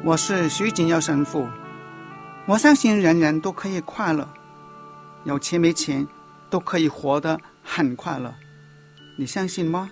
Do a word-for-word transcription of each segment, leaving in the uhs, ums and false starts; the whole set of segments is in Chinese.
我是徐锦耀神父。我相信人人都可以快乐，有钱没钱都可以活得很快乐，你相信吗？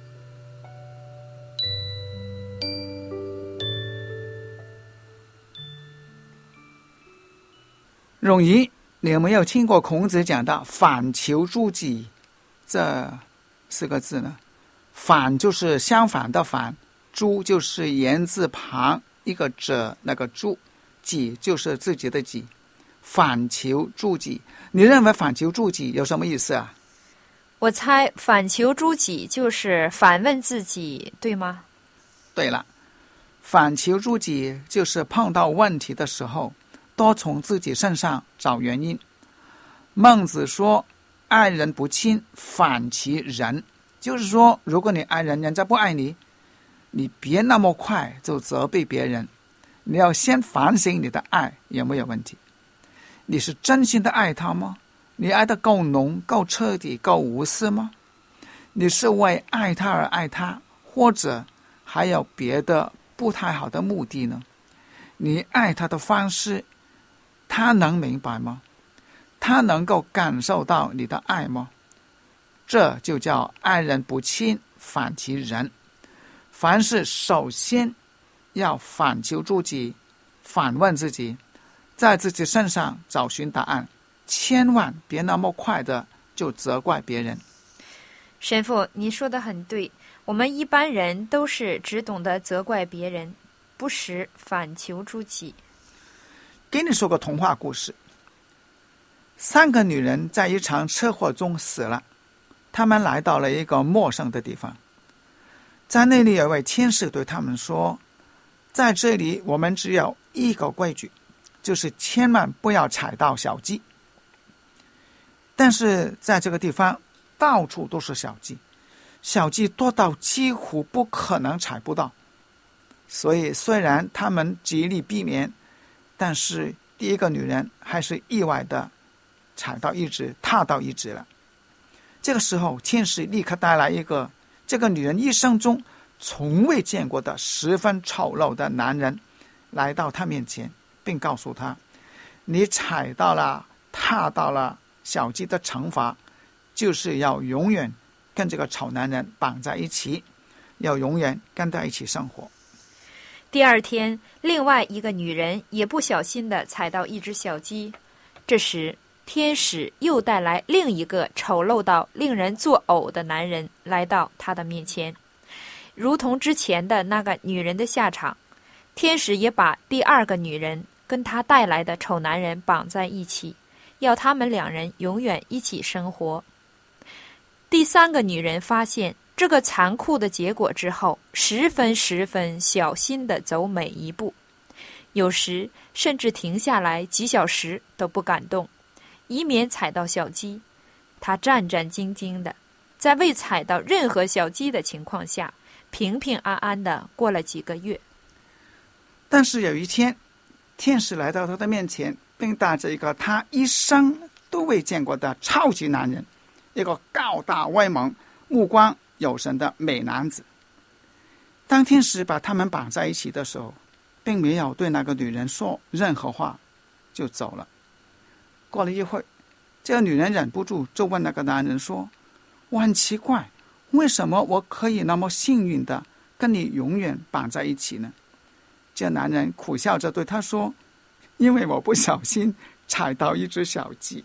容易，你有没有听过孔子讲的反求诸己这四个字呢？反就是相反的反，诸就是言字旁一个者那个诸，己就是自己的己，反求诸己。你认为反求诸己有什么意思啊？ 我猜反求诸己就是反问自己，对吗？ 对了，反求诸己就是碰到问题的时候多从自己身上找原因。孟子说爱人不亲，反其仁，就是说如果你爱人，人家不爱你，你别那么快就责备别人，你要先反省你的爱有没有问题。你是真心的爱他吗？你爱得够浓、够彻底、够无私吗？你是为爱他而爱他，或者还有别的不太好的目的呢？你爱他的方式他能明白吗？他能够感受到你的爱吗？这就叫爱人不亲，反其仁。凡事首先要反求诸己，反问自己，在自己身上找寻答案，千万别那么快的就责怪别人。 神父，你说的很对，我们一般人都是只懂得责怪别人，不时反求诸己。 给你说个童话故事。三个女人在一场车祸中死了，她们来到了一个陌生的地方，在那里有位天使对他们说，在这里我们只有一个规矩，就是千万不要踩到小鸡。但是在这个地方到处都是小鸡，小鸡多到几乎不可能踩不到，所以虽然他们极力避免，但是第一个女人还是意外的踩到一只，踏到一只了。这个时候天使立刻带来一个这个女人一生中从未见过的十分丑陋的男人，来到她面前，并告诉她，你踩到了踏到了小鸡的惩罚就是要永远跟这个丑男人绑在一起，要永远跟他一起生活。 第二天，另外一个女人也不小心地踩到一只小鸡，这时天使又带来另一个丑陋到令人作呕的男人来到她的面前，如同之前的那个女人的下场，天使也把第二个女人跟她带来的丑男人绑在一起，要他们两人永远一起生活。第三个女人发现这个残酷的结果之后，十分十分小心地走每一步，有时甚至停下来几小时都不敢动，以免踩到小鸡。她战战兢兢的，在未踩到任何小鸡的情况下，平平安安的过了几个月。 但是有一天，天使来到她的面前，并带着一个她一生都未见过的超级男人，一个高大威猛、目光有神的美男子。当天使把他们绑在一起的时候，并没有对那个女人说任何话，就走了。过了一会，这个女人忍不住就问那个男人说，我很奇怪，为什么我可以那么幸运的跟你永远绑在一起呢？这男人苦笑着对她说，因为我不小心踩到一只小鸡。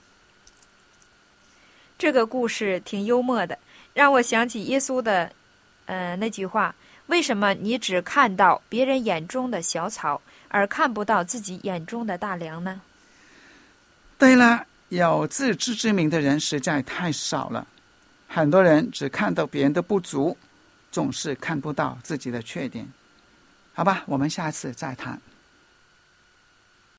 这个故事挺幽默的，让我想起耶稣的呃那句话，为什么你只看到别人眼中的小草，而看不到自己眼中的大梁呢？ 对了，有自知之明的人实在太少了，很多人只看到别人的不足，总是看不到自己的缺点。好吧，我们下次再谈。